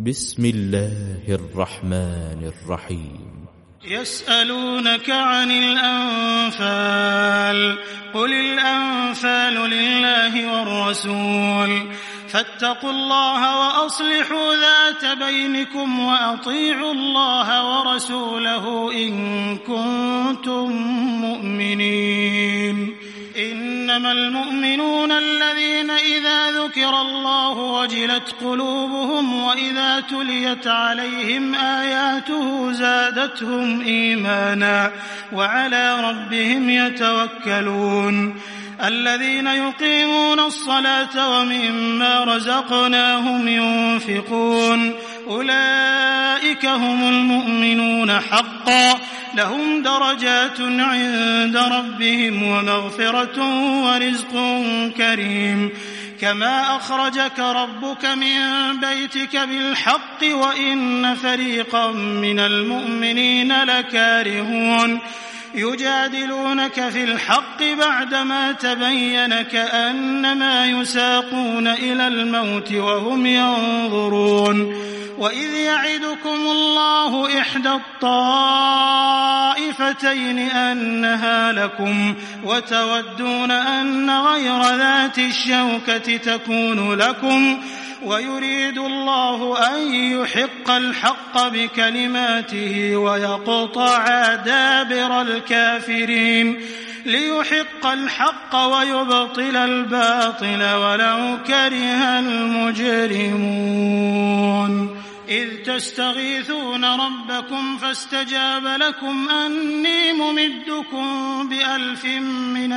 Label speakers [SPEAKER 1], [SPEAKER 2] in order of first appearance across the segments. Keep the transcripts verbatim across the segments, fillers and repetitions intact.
[SPEAKER 1] بسم الله الرحمن الرحيم.
[SPEAKER 2] يسألونك عن الأنفال قل الأنفال لله والرسول فاتقوا الله وأصلحوا ذات بينكم وأطيعوا الله ورسوله إن كنتم مؤمنين. إنما المؤمنون الذين إذا ذكر الله وجلت قلوبهم وإذا تليت عليهم آياته زادتهم إيمانا وعلى ربهم يتوكلون. الذين يقيمون الصلاة ومما رزقناهم ينفقون أولئك هم المؤمنون حقا لهم درجات عند ربهم ومغفرة ورزق كريم. كما أخرجك ربك من بيتك بالحق وإن فريقا من المؤمنين لكارهون يجادلونك في الحق بعدما تبين كأنما يساقون إلى الموت وهم ينظرون. وإذ يعدكم الله إحدى الطائفتين أنها لكم وتودون أن غير ذات الشوكة تكون لكم ويريد الله أن يحق الحق بكلماته ويقطع دابر الكافرين ليحق الحق ويبطل الباطل ولو كره المجرمون. إذ تستغيثون ربكم فاستجاب لكم أني ممدكم بألف من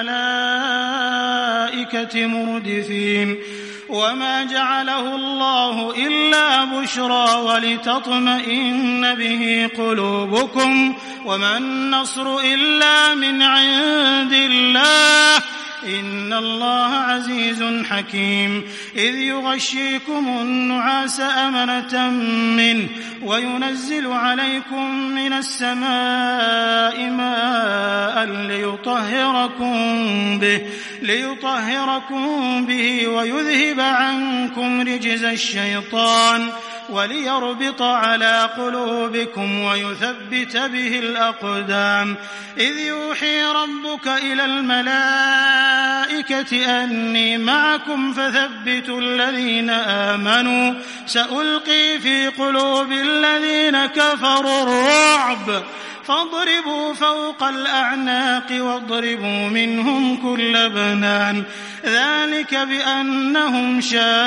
[SPEAKER 2] الملائكة مردفين وما جعله الله إلا بشرى ولتطمئن به قلوبكم وما النصر إلا من عند الله إن الله عزيز حكيم. إذ يغشيكم النعاس أمنة منه وينزل عليكم من السماء ماء ليطهركم به, ليطهركم به ويذهب عنكم رجز الشيطان وليربط على قلوبكم ويثبت به الأقدام. إذ يوحي ربك إلى الملائكة أني معكم فثبتوا الذين آمنوا سألقي في قلوب الذين كفروا الرعب فاضربوا فوق الأعناق واضربوا منهم كل بنان ذلك بأنهم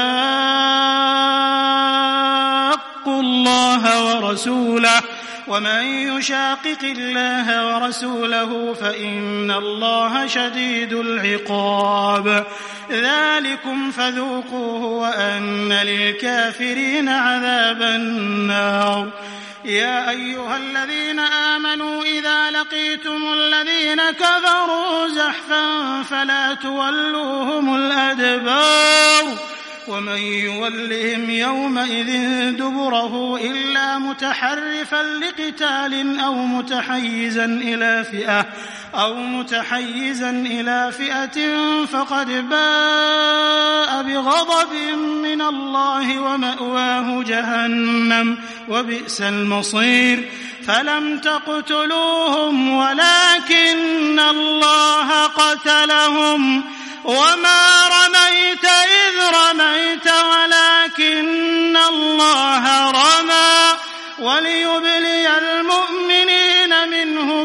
[SPEAKER 2] شاقوا الله ورسوله ومن يشاقق الله ورسوله فإن الله شديد العقاب. ذلكم فذوقوه وأن للكافرين عذاب النار. يا أيها الذين آمنوا إذا لقيتم الذين كفروا زحفا فلا تولوهم الأدبار ومن يولهم يومئذ دبره إلا متحرفا لقتال أو متحيزا إلى فئة أو متحيزا إلى فئة فقد باء بغضب من الله ومأواه جهنم وبئس المصير. فلم تقتلوهم ولكن الله قتلهم وما رميت إذ رميت ولكن الله رمى وليبلي المؤمنين منه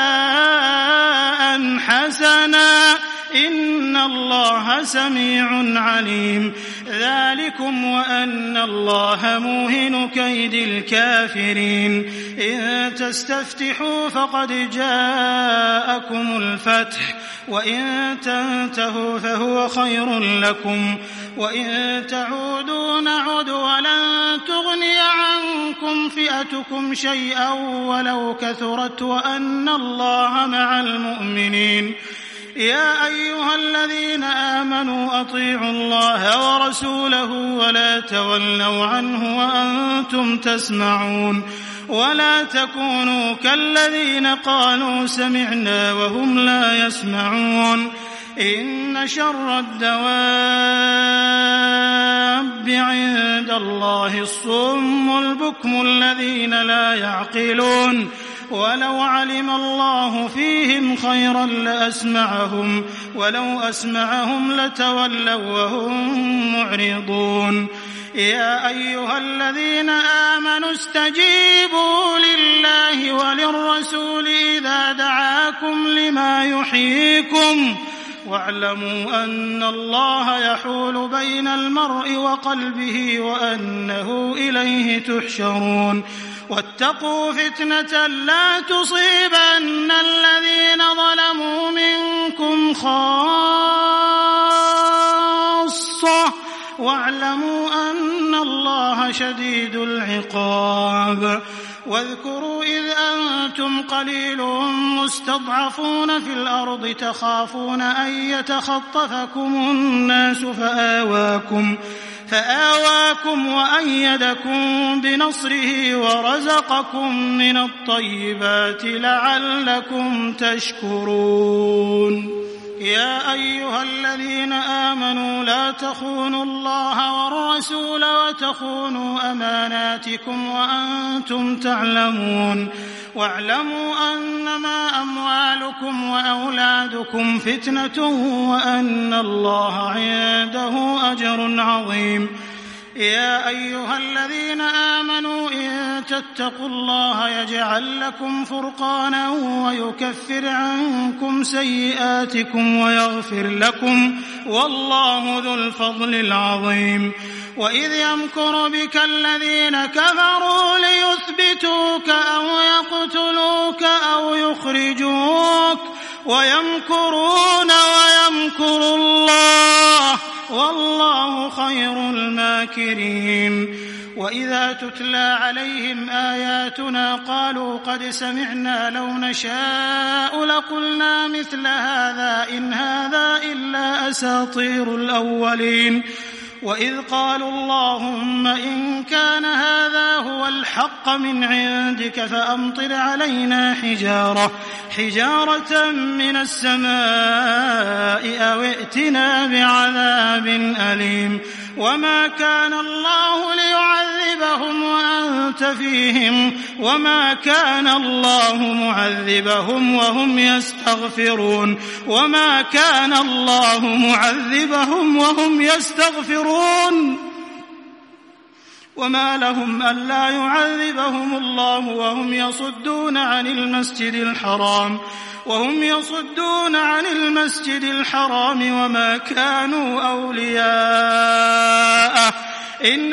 [SPEAKER 2] بلاء حسنا إن الله سميع عليم. ذلكم وأن الله موهن كيد الكافرين. إن تستفتحوا فقد جاءكم الفتح وإن تنتهوا فهو خير لكم وإن تعودوا نعد ولن تغني عنكم فئتكم شيئا ولو كثرت وأن الله مع المؤمنين. يا أيها الذين آمنوا أطيعوا الله ورسوله ولا تولوا عنه وأنتم تسمعون ولا تكونوا كالذين قالوا سمعنا وهم لا يسمعون. إن شر الدواب عند الله الصم البكم الذين لا يعقلون ولو علم الله فيهم خيرا لأسمعهم ولو أسمعهم لتولوا وهم معرضون يا أيها الذين آمنوا استجيبوا لله وللرسول إذا دعاكم لما يحييكم واعلموا أن الله يحول بين المرء وقلبه وأنه إليه تحشرون واتقوا فتنة لا تصيبن الذين ظلموا منكم خاصة واعلموا أن الله شديد العقاب واذكروا إذ أنتم قليل مستضعفون في الأرض تخافون أن يتخطفكم الناس فآواكم فآواكم وأيدكم بنصره ورزقكم من الطيبات لعلكم تشكرون يا أيها الذين آمنوا لا تخونوا الله والرسول وتخونوا أماناتكم وأنتم تعلمون واعلموا أنما أموالكم وأولادكم فتنة وأن الله عنده أجر عظيم يا أيها الذين آمنوا إن تتقوا الله يجعل لكم فرقانا ويكفر عنكم سيئاتكم ويغفر لكم والله ذو الفضل العظيم وإذ يمكر بك الذين كفروا ليثبتوك أو يقتلوك أو يخرجوك ويمكرون ويمكر الله والله خير الماكرين وإذا تتلى عليهم آياتنا قالوا قد سمعنا لو نشاء لقلنا مثل هذا إن هذا إلا أساطير الأولين وإذ قالوا اللهم إن كان هذا هو الحق من عندك فأمطر علينا حجارة حجارة من السماء أو ائتنا بعذاب أليم وما كان الله ليعذبهم وأنت فيهم وما كان الله معذبهم وهم يستغفرون وما كان الله معذبهم وهم يستغفرون وما لهم ألا يعذبهم الله وهم يصدون عن المسجد الحرام وهم يصدون عن المسجد الحرام وما كانوا أولياءه إن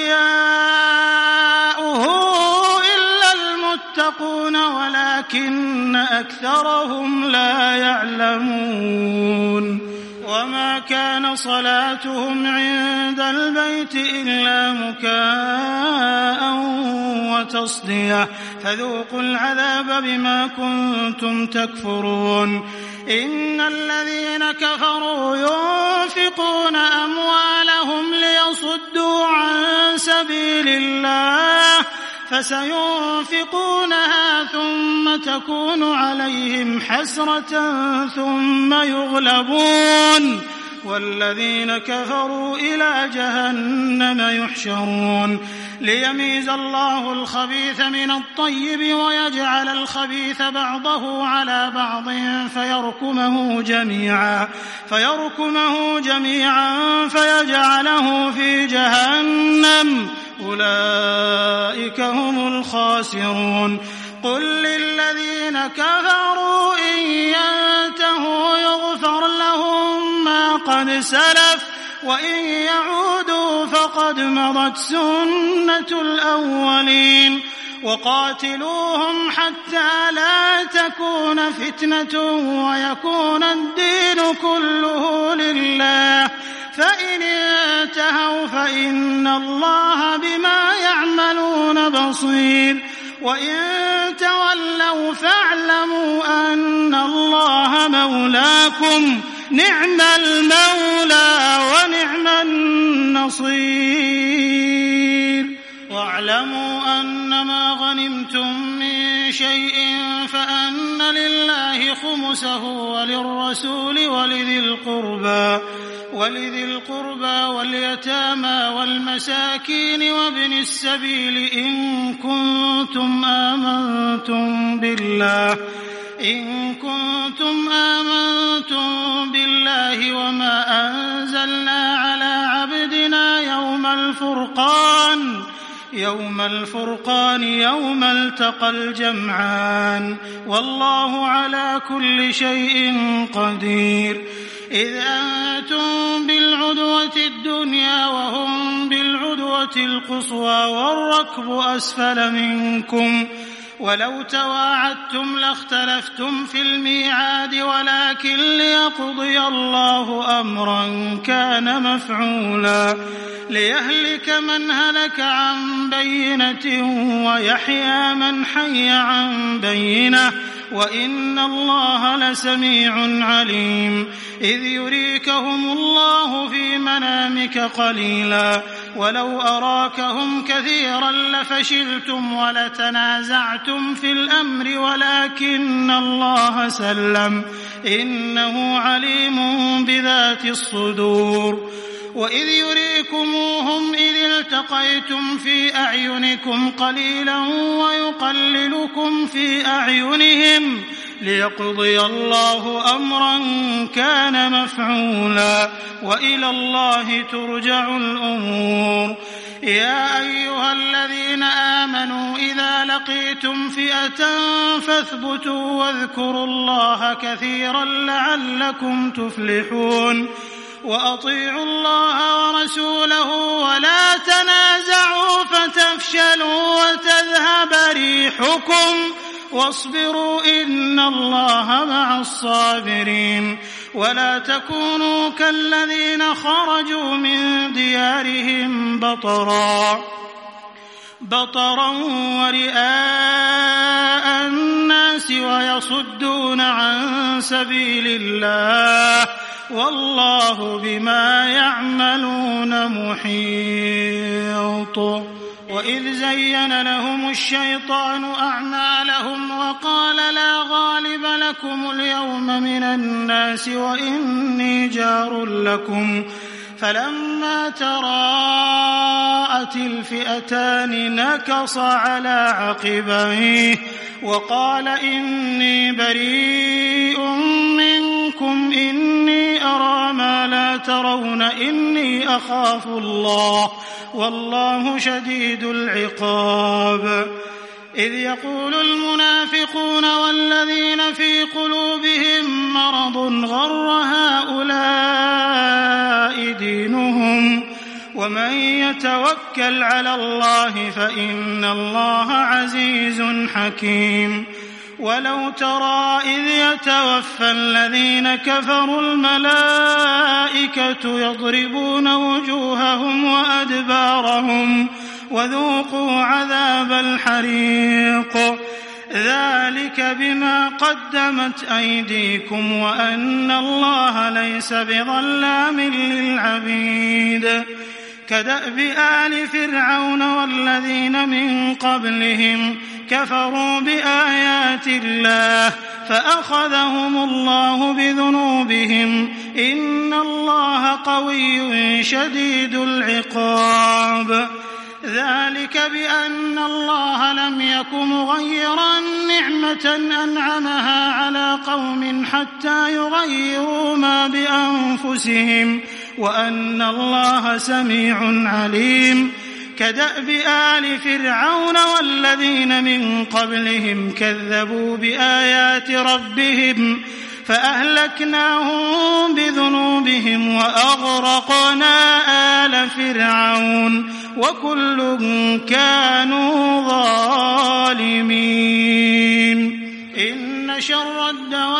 [SPEAKER 2] أولياؤه إلا المتقون ولكن أكثرهم لا يعلمون وما كان صلاتهم عند البيت إلا مكاء وتصدية فذوقوا العذاب بما كنتم تكفرون إن الذين كفروا ينفقون أموالهم ليصدوا عن سبيل الله فسينفقونها ثم تكون عليهم حسرة ثم يغلبون والذين كفروا إلى جهنم يحشرون ليميز الله الخبيث من الطيب ويجعل الخبيث بعضه على بعض فيركمه جميعا فيركمه جميعا فيجعله في جهنم أولئك هم الخاسرون قل للذين كفروا إن ينتهوا يغفر لهم ما قد سلف وإن يعودوا فقد مضت سنة الأولين وقاتلوهم حتى لا تكون فتنة ويكون الدين كله لله فإن انتهوا فإن الله بما يعملون بصير وإن تولوا فاعلموا أن الله مولاكم نعم المولى ونعم النصير. واعلموا أنما غنمتم من شيء فأن لله خمسه وللرسول ولذي القربى ولذي القربى واليتامى والمساكين وابن السبيل إن كنتم آمنتم بالله إن كنتم آمنتم بالله وما أنزلنا على عبدنا يوم الفرقان يوم الفرقان يوم التقى الجمعان والله على كل شيء قدير إذ أنتم بالعدوة الدنيا وهم بالعدوة القصوى والركب أسفل منكم ولو تواعدتم لاختلفتم في الميعاد ولكن ليقضي الله أمرا كان مفعولا ليهلك من هلك عن بينة ويحيى من حي عن بينة وإن الله لسميع عليم إذ يريكهم الله في منامك قليلا ولو أراكهم كثيرا لفشلتم ولتنازعتم في الأمر ولكن الله سلم إنه عليم بذات الصدور وإذ يريكموهم إذ التقيتم في أعينكم قليلا ويقللكم في أعينهم ليقضي الله أمرا كان مفعولا وإلى الله ترجع الأمور يا أيها الذين آمنوا إذا لقيتم فئة فاثبتوا واذكروا الله كثيرا لعلكم تفلحون وأطيعوا الله ورسوله ولا تنازعوا فتفشلوا وتذهب ريحكم واصبروا إن الله مع الصابرين ولا تكونوا كالذين خرجوا من ديارهم بطرا بطرا ورئاء الناس ويصدون عن سبيل الله والله بما يعملون محيط وإذ زين لهم الشيطان أعمالهم وقال لا غالب لكم اليوم من الناس وإني جار لكم فلما تراءت الفئتان نكص على عقبيه وقال إني بريء منكم إني أرى ما لا ترون إني أخاف الله والله شديد العقاب إذ يقول المنافقون والذين في قلوبهم مرض غر هؤلاء دينهم ومن يتوكل على الله فإن الله عزيز حكيم ولو ترى إذ يتوفى الذين كفروا الملائكة يضربون وجوههم وأدبارهم وذوقوا عذاب الحريق ذلك بما قدمت أيديكم وأن الله ليس بظلام للعبيد كدأب آل فرعون والذين من قبلهم كفروا بآيات الله فأخذهم الله بذنوبهم إن الله قوي شديد العقاب ذلك بأن الله لم يك مغيرا نعمة أنعمها على قوم حتى يغيروا ما بأنفسهم وأن الله سميع عليم كدأب آل فرعون والذين من قبلهم كذبوا بآيات ربهم فأهلكناهم بذنوبهم وأغرقنا آل فرعون وكل كانوا ظالمين إن شر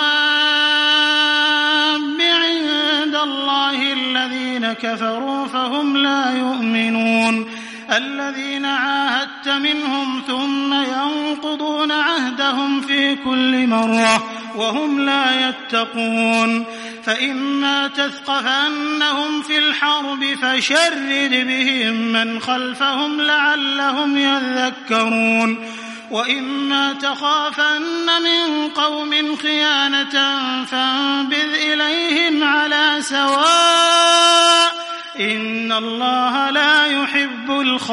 [SPEAKER 2] الدواب عند الله الذين كفروا فهم لا يؤمنون الذين عاهدت منهم ثم ينقضون عهدهم في كل مرة وهم لا يتقون فإما تثقفنهم في الحرب فشرد بهم من خلفهم لعلهم يذكرون وإما تخافن من قوم خيانة فانبذ إليهم على سواء إن الله لا يحب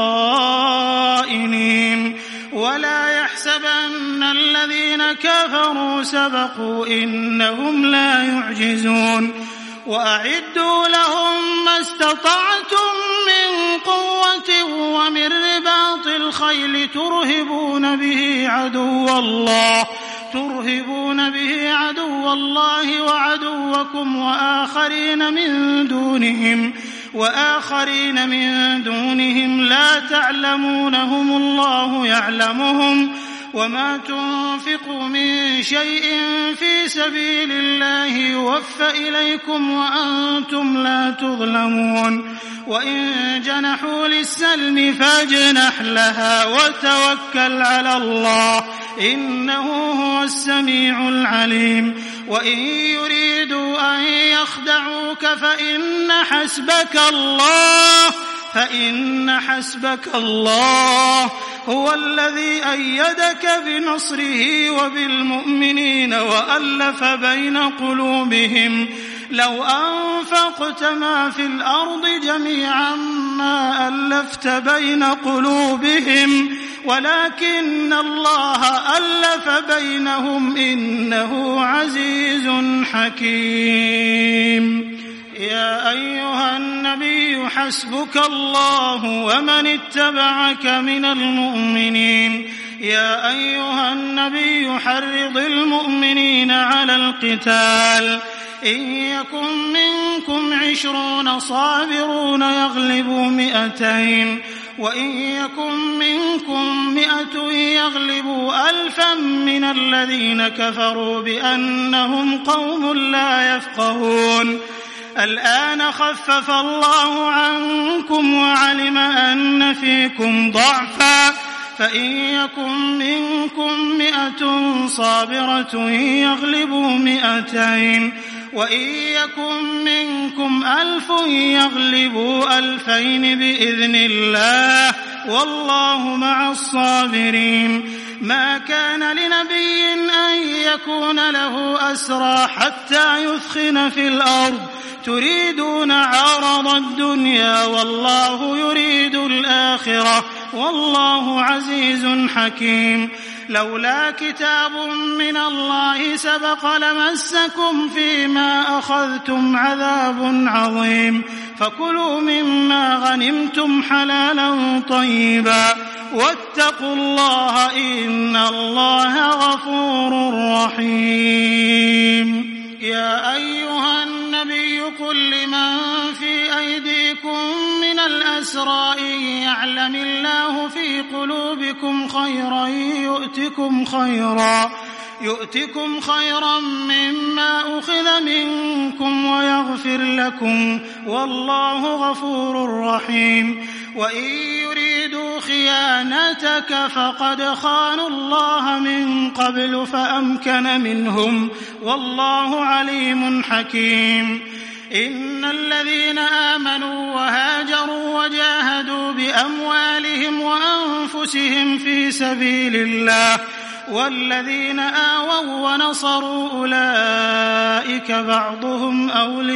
[SPEAKER 2] الخائنين ولا يحسبن الذين كفروا سبقوا إنهم لا يعجزون وأعدوا لهم ما استطعتم من قوة ومن رباط الخيل ترهبون به عدو الله ترهبون به عدو الله وعدوكم وآخرين من دونهم وآخرين من دونهم لا تعلمونهم الله يعلمهم وما تنفقوا من شيء في سبيل الله يوفى إليكم وأنتم لا تظلمون وإن جنحوا للسلم فاجنح لها وتوكل على الله إنه هو السميع العليم وإن يريدوا أن يخدعوك فإن حسبك الله فإن حسبك الله هو الذي أيدك بنصره وبالمؤمنين وألف بين قلوبهم لو أنفقت ما في الأرض جميعا ما ألفت بين قلوبهم ولكن الله ألف بينهم إنه عزيز حكيم. يا أيها النبي حسبك الله ومن اتبعك من المؤمنين. يا أيها النبي حرض المؤمنين على القتال إن يكن منكم عشرون صابرون يغلبوا مئتين وإن يكن منكم مئة يغلبوا ألفا من الذين كفروا بأنهم قوم لا يفقهون. الآن خفف الله عنكم وعلم أن فيكم ضعفا فإن يكن منكم مئة صابرة يغلبوا مئتين وإن يكن منكم ألف يغلبوا ألفين بإذن الله والله مع الصابرين. ما كان لنبي أن يكون له أسرى حتى يثخن في الأرض تريدون عرض الدنيا والله يريد الآخرة والله عزيز حكيم. لولا كتاب من الله سبق لمسكم فيما أخذتم عذاب عظيم فكلوا مما غنمتم حلالا طيبا واتقوا الله إن الله غفور رحيم. يا أيها النبي قل لمن في أيديكم من الأسرى إن يعلم الله في قلوبكم خيرا يؤتكم خيرا يؤتكم خيرا مما أخذ منكم ويغفر لكم والله غفور رحيم. وإن يريدوا خيانتك فقد خانوا الله من قبل فأمكن منهم والله عليم حكيم. إن الذين آمنوا وهاجروا وجاهدوا بأموالهم وأنفسهم في سبيل الله والذين آووا ونصروا أولئك بعضهم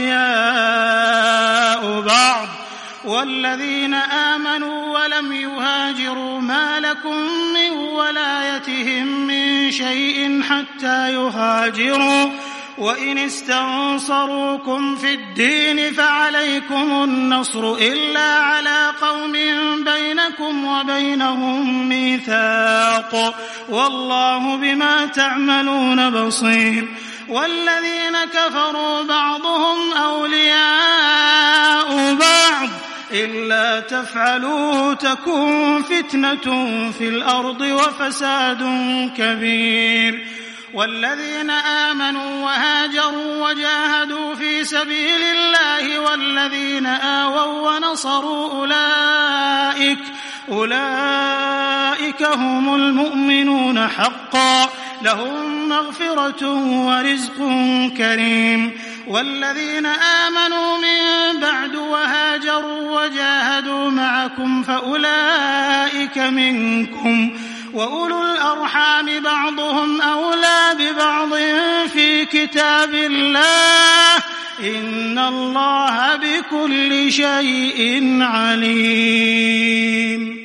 [SPEAKER 2] أولياء بعض والذين آمنوا ولم يهاجروا ما لكم من ولايتهم من شيء حتى يهاجروا وإن استنصروكم في الدين فعليكم النصر إلا على قوم بينكم وبينهم ميثاق والله بما تعملون بصير. والذين كفروا بعضهم أولياء بعض إلا تفعلوا تكن فتنة في الأرض وفساد كبير. والذين آمنوا وهاجروا وجاهدوا في سبيل الله والذين آووا ونصروا أولئك أولئك هم المؤمنون حقا لهم مغفرة ورزق كريم. والذين آمنوا من بعد وهاجروا وجاهدوا معكم فأولئك منكم وأولو الأرحام بعضهم أولى ببعض في كتاب الله إن الله بكل شيء عليم.